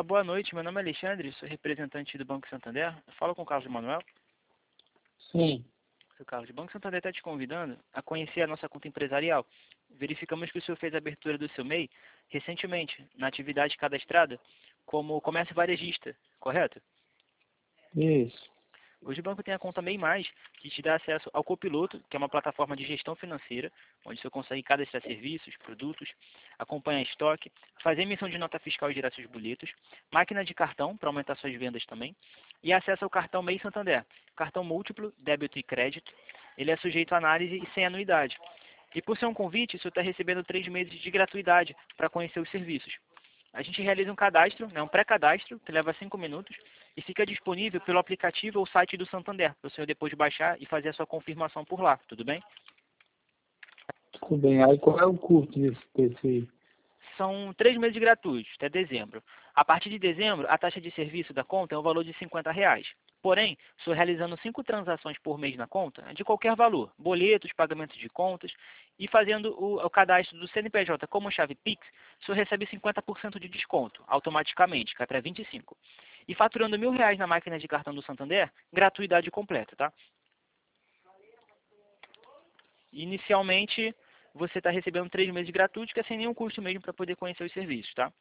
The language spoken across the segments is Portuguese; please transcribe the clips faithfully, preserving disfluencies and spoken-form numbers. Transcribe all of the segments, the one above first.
Olá, boa noite. Meu nome é Alexandre, sou representante do Banco Santander. Eu falo com o Carlos Manuel. Sim. Seu Carlos, o Banco Santander está te convidando a conhecer a nossa conta empresarial. Verificamos que o senhor fez a abertura do seu M E I recentemente, na atividade cadastrada como comércio varejista, correto? Isso. Hoje o banco tem a conta M E I Mais, que te dá acesso ao Copiloto, que é uma plataforma de gestão financeira, onde você consegue cadastrar serviços, produtos, acompanhar estoque, fazer emissão de nota fiscal e gerar seus boletos, máquina de cartão para aumentar suas vendas também, e acesso ao cartão M E I Santander, cartão múltiplo, débito e crédito. Ele é sujeito a análise e sem anuidade. E por ser um convite, o senhor está recebendo três meses de gratuidade para conhecer os serviços. A gente realiza um cadastro, né, um pré-cadastro, que leva cinco minutos, e fica disponível pelo aplicativo ou site do Santander, para o senhor depois baixar e fazer a sua confirmação por lá, tudo bem? Tudo bem. Aí qual é o custo desse, desse... São três meses gratuitos, até dezembro. A partir de dezembro, a taxa de serviço da conta é o valor de cinquenta reais. Porém, o senhor realizando cinco transações por mês na conta, é de qualquer valor, boletos, pagamentos de contas, e fazendo o, o cadastro do C N P J como chave Pix, o senhor recebe cinquenta por cento de desconto, automaticamente, cai para vinte e cinco. E faturando mil reais na máquina de cartão do Santander, gratuidade completa, tá? Inicialmente, você está recebendo três meses gratuitos, que é sem nenhum custo mesmo para poder conhecer os serviços, tá?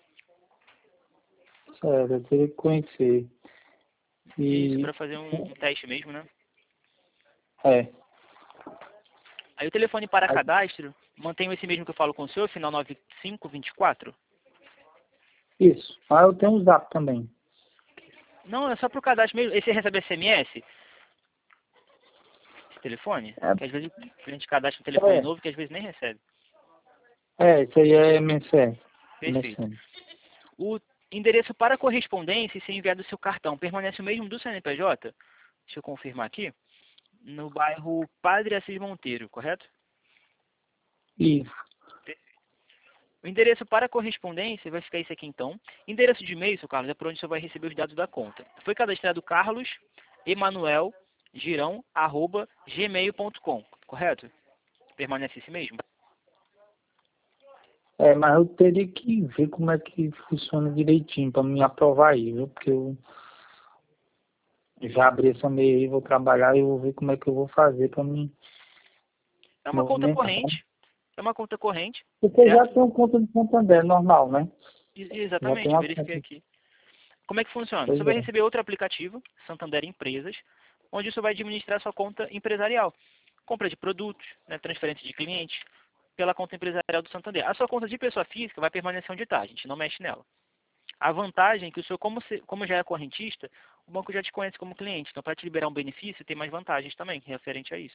Sério, eu teria que conhecer. Isso, E... para fazer um, um teste mesmo, né? É. Aí o telefone para Aí, cadastro, mantenho esse mesmo que eu falo com o senhor, final nove cinco dois quatro. isso. Ah, eu tenho um zap também. Não, é só para o cadastro mesmo. Esse recebe S M S? Esse telefone? Que às vezes a gente cadastra um É, telefone é, novo que às vezes nem recebe. é isso aí é M S N. Perfeito. M S N. O endereço para correspondência e ser enviado o seu cartão permanece o mesmo do C N P J? Deixa eu confirmar aqui. No bairro Padre Assis Monteiro, correto? Isso. O endereço para correspondência vai ficar esse aqui então. Endereço de e-mail, seu Carlos, é por onde você vai receber os dados da conta. Foi cadastrado Carlos Emanuel Girão, arroba gmail ponto com, correto? Permanece esse mesmo? É, mas eu teria que ver como é que funciona direitinho para me aprovar aí, viu? Porque eu já abri essa meia aí, vou trabalhar e vou ver como é que eu vou fazer para me É uma conta movimentar. corrente. É uma conta corrente, Porque eu já certo? tenho conta de Santander, normal, né? E- Já Exatamente, tenho a verifiquei conta. aqui. Como é que funciona? Você Pois vai é. receber outro aplicativo, Santander Empresas, onde você vai administrar sua conta empresarial. Compra de produtos, né, transferência de clientes, pela conta empresarial do Santander. A sua conta de pessoa física vai permanecer onde está, a gente não mexe nela. A vantagem é que o senhor, como, se, como já é correntista, o banco já te conhece como cliente. Então, para te liberar um benefício, tem mais vantagens também, referente a isso.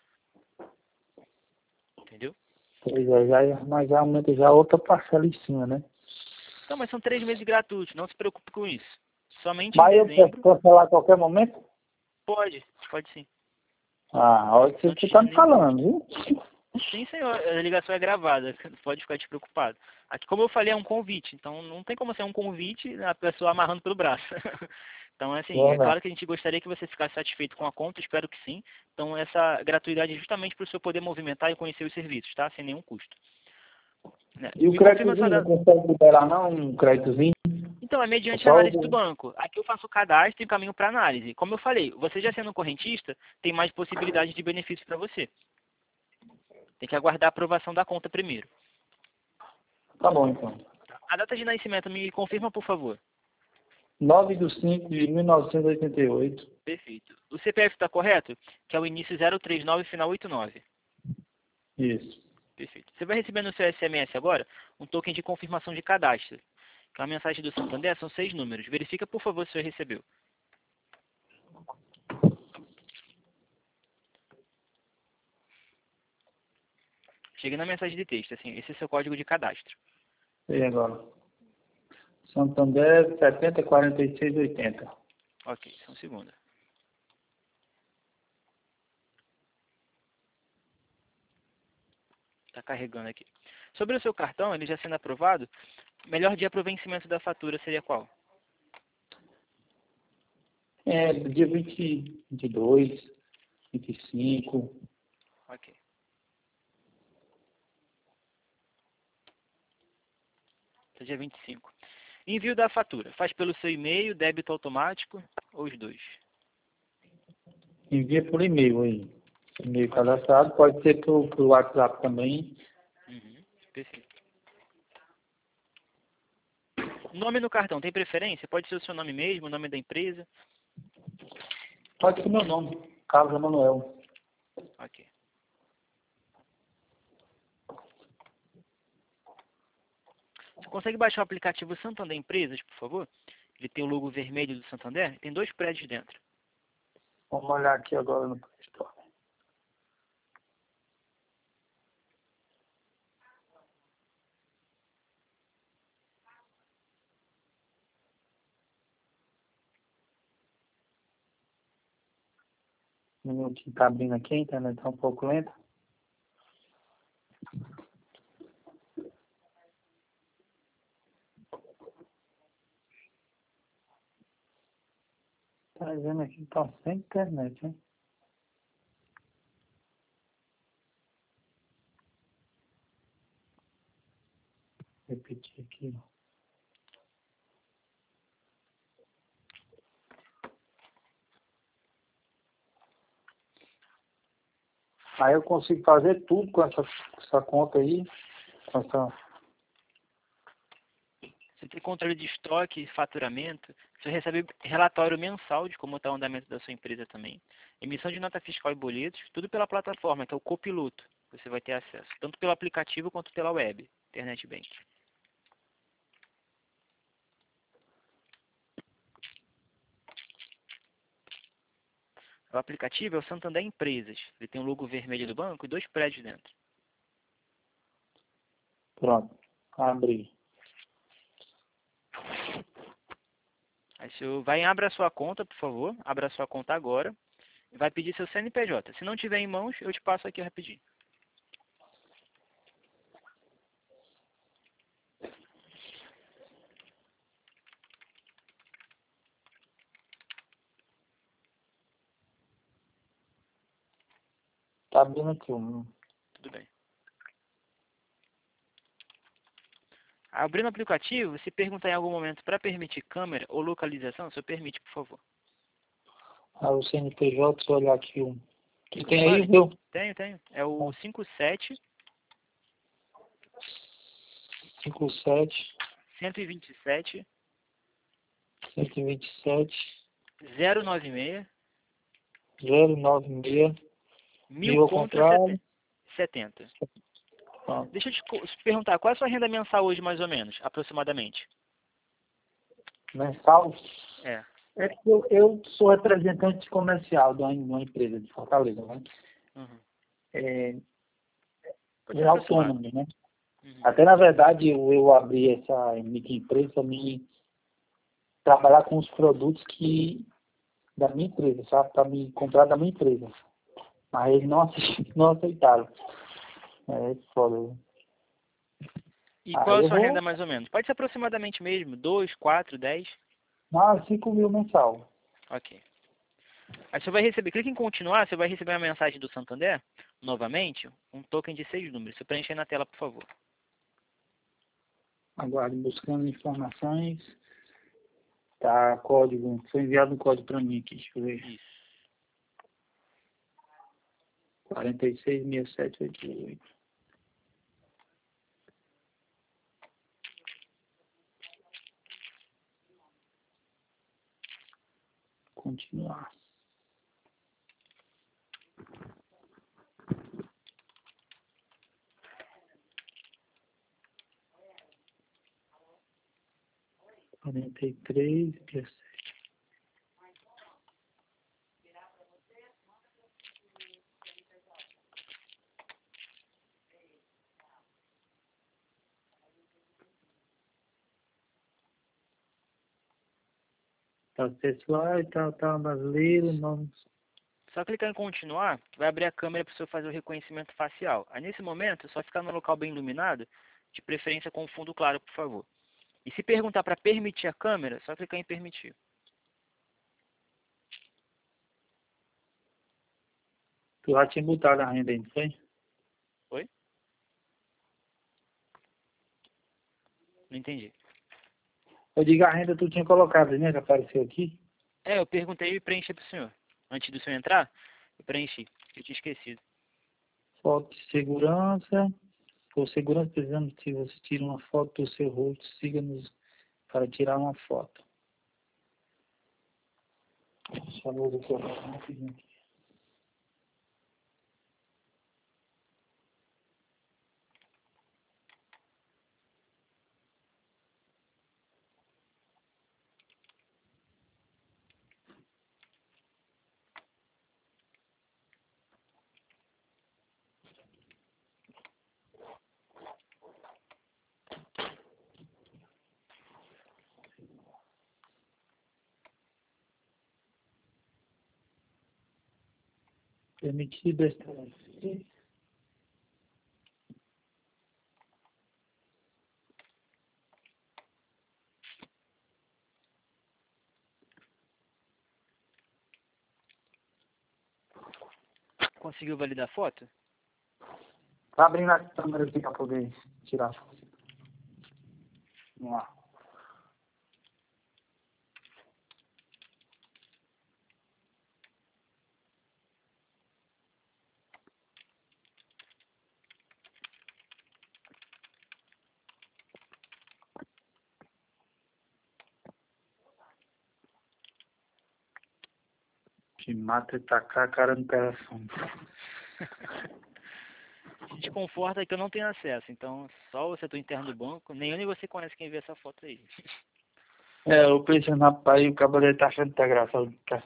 Entendeu? Pois é, já, mas já aumenta já outra parcela em cima, né? Então, mas são três meses gratuitos, não se preocupe com isso. Somente em Mas eu posso dezembro, cancelar a qualquer momento? pode, pode sim. Ah, olha que Não você te tá gera me nenhum falando, custo. viu? Sim, senhor, a ligação é gravada, pode ficar despreocupado. Aqui, como eu falei, é um convite, então não tem como ser um convite a pessoa amarrando pelo braço. Então, assim, Vou é não. claro que a gente gostaria que você ficasse satisfeito com a conta, espero que sim. Então, essa gratuidade é justamente para o senhor poder movimentar e conhecer os serviços, tá? Sem nenhum custo. Né? E o Me confirma sua créditozinho, não data. consegue liberar não um créditozinho? Então, é É mediante a só análise do o... banco. Aqui eu faço o cadastro e caminho para análise. Como eu falei, você já sendo correntista, tem mais possibilidades de benefícios para você. Tem que aguardar a aprovação da conta primeiro. Tá bom, então. A data de nascimento me confirma, por favor. nove de cinco de mil novecentos e oitenta e oito. Perfeito. O C P F está correto? Que é o início zero três nove e final oito nove. Isso. Perfeito. Você vai receber no seu S M S agora um token de confirmação de cadastro. Que é uma mensagem do Santander, são seis números. Verifica, por favor, se você recebeu. Chega na mensagem de texto, assim, esse é seu código de cadastro. E agora? Santander setenta quarenta e seis oitenta. Ok, só um segundo. Está carregando aqui. Sobre o seu cartão, ele já sendo aprovado, melhor dia para o vencimento da fatura seria qual? É, dia vinte, vinte e dois, vinte e cinco. Ok. Até dia vinte e cinco. Envio da fatura. Faz pelo seu e-mail, débito automático ou os dois? Envia por e-mail aí. E-mail cadastrado, pode ser pro, pro WhatsApp também. Uhum. Perfeito. Nome no cartão, tem preferência? Pode ser o seu nome mesmo, o nome da empresa? Pode ser meu nome, Carlos Emanuel. Ok. Você consegue baixar o aplicativo Santander Empresas, por favor? Ele tem o logo vermelho do Santander, tem dois prédios dentro. Vamos olhar aqui agora no Play Store. Um minutinho, tá abrindo aqui, a internet tá um pouco lenta. Tá dizendo aqui que tá sem internet, hein? Repetir aqui, ó. Aí eu consigo fazer tudo com essa, essa conta aí, com essa... Você tem controle de estoque, faturamento. Você recebe relatório mensal de como está o andamento da sua empresa também. Emissão de nota fiscal e boletos, tudo pela plataforma, que é o Copiloto. Você vai ter acesso, tanto pelo aplicativo quanto pela web, Internet Bank. O aplicativo é o Santander Empresas. Ele tem o logo vermelho do banco e dois prédios dentro. Pronto, abri. Aí você vai em abra a sua conta, por favor. Abra a sua conta agora. E vai pedir seu C N P J. Se não tiver em mãos, eu te passo aqui rapidinho. Tá abrindo aqui um. Tudo bem. Abrindo o aplicativo, se perguntar em algum momento para permitir câmera ou localização, você permite, por favor. Ah, o C N P J, se eu olhar aqui um. Que Cinco tem semanas? aí, viu? Tenho, tenho. É o cinco sete, cinco sete, cento e vinte e sete, cento e vinte e sete, zero nove seis, zero nove seis, mil mil ao contra contrário. setenta. Pronto. Deixa eu te co- te perguntar, qual é a sua renda mensal hoje, mais ou menos, aproximadamente? Mensal. É. É que eu, eu sou representante comercial de uma, de uma empresa de Fortaleza, né? Uhum. É, Pode é ser aproximado. autônomo, né? Uhum. Até na verdade eu, eu abri essa microempresa para me trabalhar com os produtos que da minha empresa, sabe? Para me comprar da minha empresa. Mas eles não, acei- não aceitaram. É foda. E qual Aí é a eu sua renda, vou mais ou menos? Pode ser aproximadamente mesmo, dois, quatro, dez. ah, cinco mil mensal. Ok. Aí você vai receber, clique em continuar, você vai receber uma mensagem do Santander, novamente, um token de seis números. Você preenche aí na tela, por favor. Aguardo buscando informações. Tá, código. Foi enviado um código para mim aqui, deixa eu ver. Isso. quarenta e seis, sessenta e sete, oitenta e oito. Continuar. quarenta e três, dezessete. Tá pessoal, tá, tá brasileiro, nome. Só clicar em continuar, que vai abrir a câmera para você fazer o reconhecimento facial. Aí nesse momento, é só ficar no local bem iluminado, de preferência com fundo claro, por favor. E se perguntar para permitir a câmera, é só clicar em permitir. Tu já tinha botado a renda aí, não foi? Oi? Não entendi. Eu digo a renda tu tinha colocado, né? Que apareceu aqui. É, eu perguntei e preenchi para o senhor. Antes do senhor entrar, eu preenchi. Eu tinha esquecido. Foto de segurança. Por segurança, precisamos que você tire uma foto do seu rosto. Siga-nos para tirar uma foto. Deixa eu ver o que eu faço rapidinho aqui. Permitido esta. Conseguiu validar a foto? Tá abrindo a câmera aqui para poder tirar. Vamos lá. Que mata e tacar a cara no telefone. Desconforta é que eu não tenho acesso. Então, só o setor interno do banco, nem eu nem você conhece quem vê essa foto aí. É, eu pensando, rapaz, o cabelo tá achando que tá engraçado. Tá?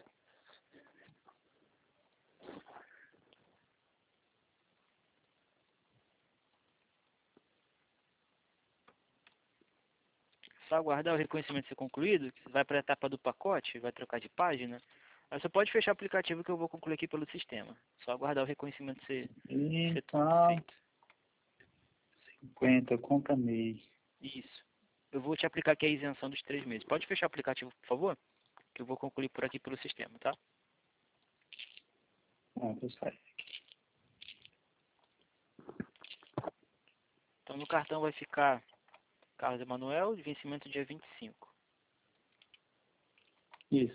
Só aguardar o reconhecimento ser concluído, que você vai para a etapa do pacote, vai trocar de página. Aí você pode fechar o aplicativo que eu vou concluir aqui pelo sistema. Só aguardar o reconhecimento ser, ser Então, feito. cinquenta, conta meio. Isso. Eu vou te aplicar aqui a isenção dos três meses. Pode fechar o aplicativo, por favor? Que eu vou concluir por aqui pelo sistema, tá? Ah, vou sair. Então no cartão vai ficar Carlos Emanuel, de vencimento dia vinte e cinco. Isso.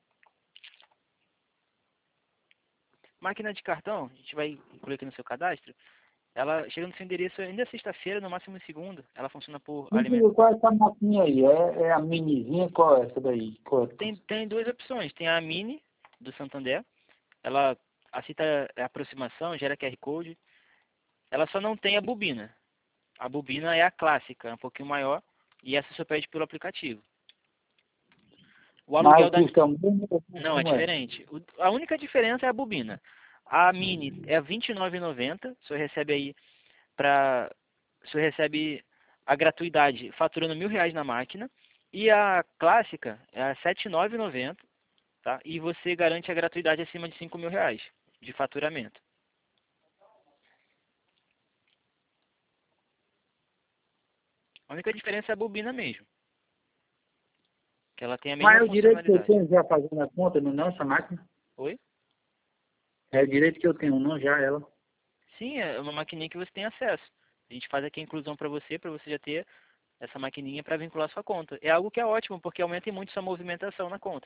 Máquina de cartão, a gente vai incluir aqui no seu cadastro. Ela chega no seu endereço ainda sexta-feira, no máximo segunda. Ela funciona por Me alimento. diga, qual é essa maquinha aí? É, é a minizinha? Qual é essa daí? Qual é? Tem, tem duas opções. Tem a Mini, do Santander. Ela aceita a aproximação, gera Q R Code. Ela só não tem a bobina. A bobina é a clássica, é um pouquinho maior. E essa só pede pelo aplicativo. O Mas aluguel o da... custo é o mesmo ou Não, é como é? diferente. O- A única diferença é a bobina. A Mini é vinte e nove reais e noventa centavos. O senhor recebe aí para... O senhor recebe a gratuidade faturando mil reais na máquina. E a clássica é a sete reais e noventa centavos. Tá? E você garante a gratuidade acima de cinco mil reais de faturamento. A única diferença é a bobina mesmo. Que ela tem a Mas mesma é o direito que eu funcionalidade. tenho já fazendo a conta, não, não essa máquina? Oi? É o direito que eu tenho, não já ela. Sim, é uma maquininha que você tem acesso. A gente faz aqui a inclusão para você, para você já ter essa maquininha para vincular sua conta. É algo que é ótimo, porque aumenta muito sua movimentação na conta.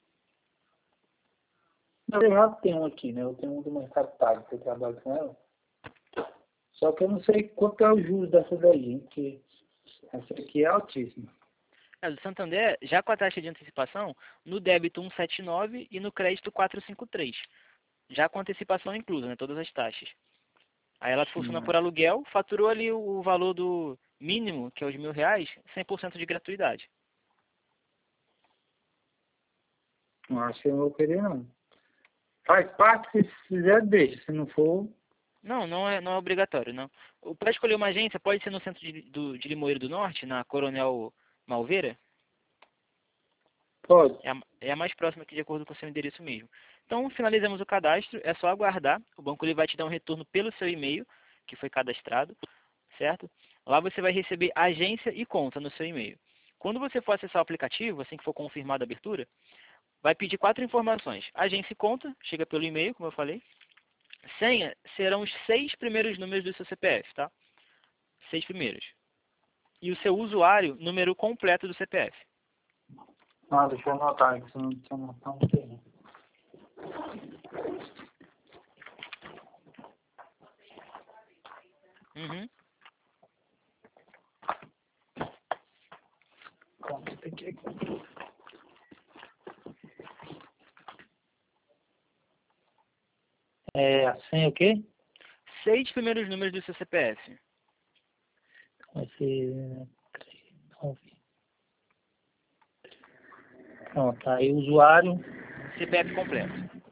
Eu já tenho um aqui, né? Eu tenho um do Mercado Pago, que eu trabalho com ela. Só que eu não sei quanto é o juros dessa daí, hein? Porque essa aqui é altíssima. É, do Santander, já com a taxa de antecipação, no débito cento e setenta e nove e no crédito quatrocentos e cinquenta e três. Já com antecipação inclusa, né? Todas as taxas. Aí ela funciona Sim, por aluguel, faturou ali o valor do mínimo, que é os mil reais, cem por cento de gratuidade. não acho que eu não vou querer, não. Faz parte, se fizer, deixa. Se não for, Não, não é, não é obrigatório, não. Para escolher uma agência, pode ser no centro de, do, de Limoeiro do Norte, na Coronel Malveira. pode. É a, é a mais próxima aqui, de acordo com o seu endereço mesmo. Então, finalizamos o cadastro, é só aguardar. O banco ele vai te dar um retorno pelo seu e-mail, que foi cadastrado, certo? Lá você vai receber agência e conta no seu e-mail. Quando você for acessar o aplicativo, assim que for confirmada a abertura, vai pedir quatro informações. Agência e conta, chega pelo e-mail, como eu falei. Senha serão os seis primeiros números do seu C P F, tá? Seis primeiros. E o seu usuário, número completo do C P F. Ah, deixa eu anotar aqui, se não deixa eu anotar, não tem. Uhum. Pronto, tem que... É, a senha o quê? Seis primeiros números do seu C P F. Vai ser... três, nove. Pronto, aí o usuário... C P F completo.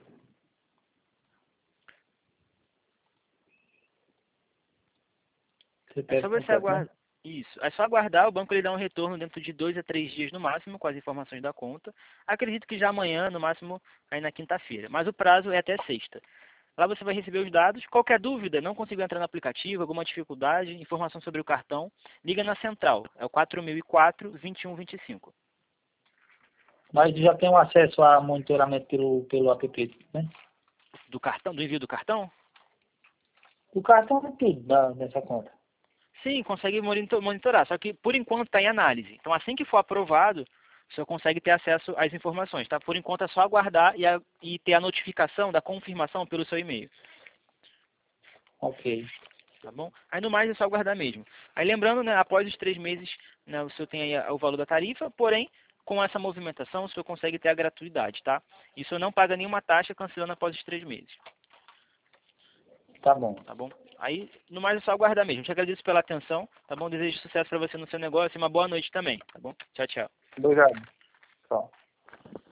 É C P F só você completo, né? aguardar. Isso. É só aguardar, o banco ele dá um retorno dentro de dois a três dias no máximo, com as informações da conta. Acredito que já amanhã, no máximo, aí na quinta-feira. Mas o prazo é até sexta. Lá você vai receber os dados. Qualquer dúvida, não conseguiu entrar no aplicativo, alguma dificuldade, informação sobre o cartão, liga na central. É o quatro mil e quatro, vinte e um vinte e cinco. Mas já tem um acesso a monitoramento pelo, pelo app, né? Do cartão, do envio do cartão? O cartão é tudo da, dessa conta. Sim, consegue monitor- monitorar, só que por enquanto está em análise. Então assim que for aprovado, o senhor consegue ter acesso às informações, tá? Por enquanto é só aguardar e, a- e ter a notificação da confirmação pelo seu e-mail, Ok. tá bom? Aí no mais é só aguardar mesmo. Aí lembrando, né, após os três meses, né, o senhor tem aí a- o valor da tarifa, porém, com essa movimentação, o senhor consegue ter a gratuidade, tá? E o senhor não paga nenhuma taxa cancelando após os três meses, Tá bom. tá bom? Aí, no mais é só aguardar mesmo. Te agradeço pela atenção, tá bom? Desejo sucesso para você no seu negócio e uma boa noite também, tá bom? Tchau, tchau. Obrigado. Tchau.